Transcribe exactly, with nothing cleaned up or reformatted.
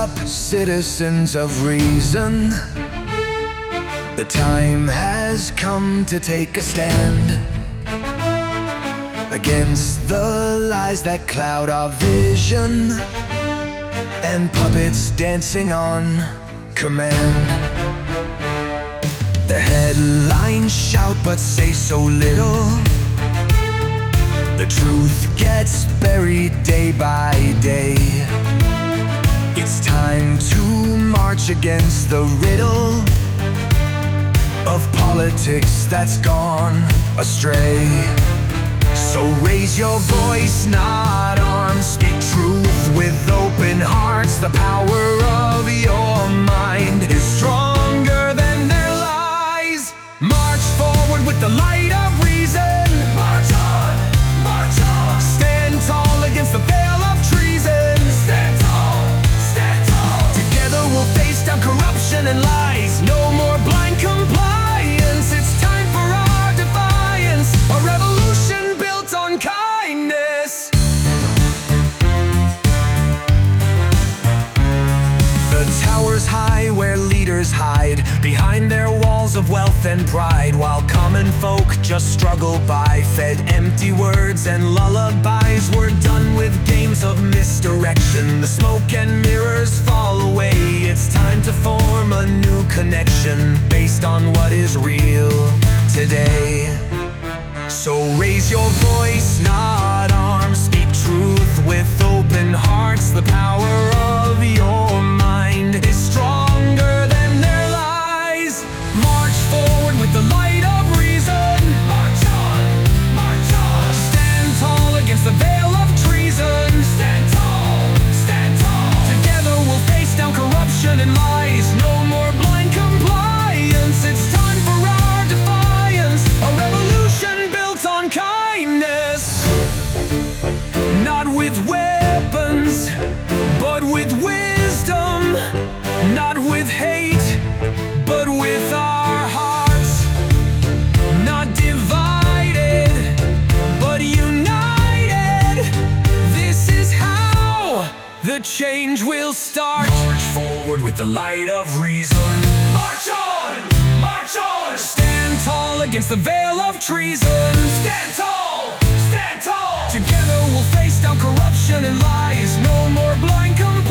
up, citizens of reason. The time has come to take a stand against the lies that cloud our vision and puppets dancing on command. The headlines shout but say so little. The truth gets buried day by day. It's time to march against the riddle of politics that's gone astray. So raise your voice, not arms. Speak truth with open hearts. The power of your mind is stronger than their lies. March forward with the light of reason. March on, march on. Stand tall against the veil of treason. Stand tall, stand tall. Together we'll face down corruption and lies. No more blind compliance. It's time for our defiance. A revolution built on kindness. The towers high where leaders hide behind their walls of wealth and pride, while common folk just struggle by, fed empty words and lullabies. We're done with games of misdirection. The smoke and mirrors fall away. It's time to form a new connection based on what is real today. So raise your voice, not arms. Speak truth with open hearts. The power of your mind is stronger than their lies. March forward with the light of reason. March on, march on. Stand tall against the veil of treason. Stand tall, stand tall. Together we'll face down corruption and lies. No more blind compliance. It's time for our defiance. A revolution built on kindness. Not with weapons, but with wisdom. Not with hate, but with our hearts. Not divided, but united. This is how the change will start. March forward with the light of reason. March on, march on. Stand tall against the veil of treason. Stand tall, stand tall. Together we'll face down corruption and lies. No more blind compliance.